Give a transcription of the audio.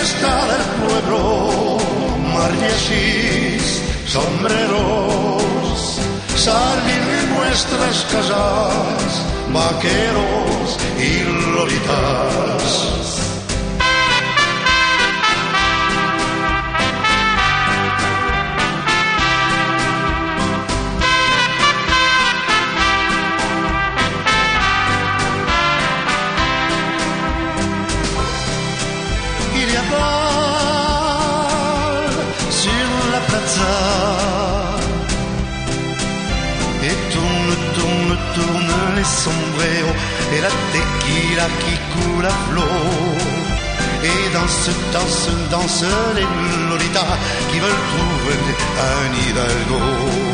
fiesta del pueblo, mariachis, sombreros, salen de nuestras casas, vaqueros y lolitas. Sur la plaza et tourne les sombreros et la tequila qui coule à flot et danse les lolitas qui veulent trouver un hidalgo.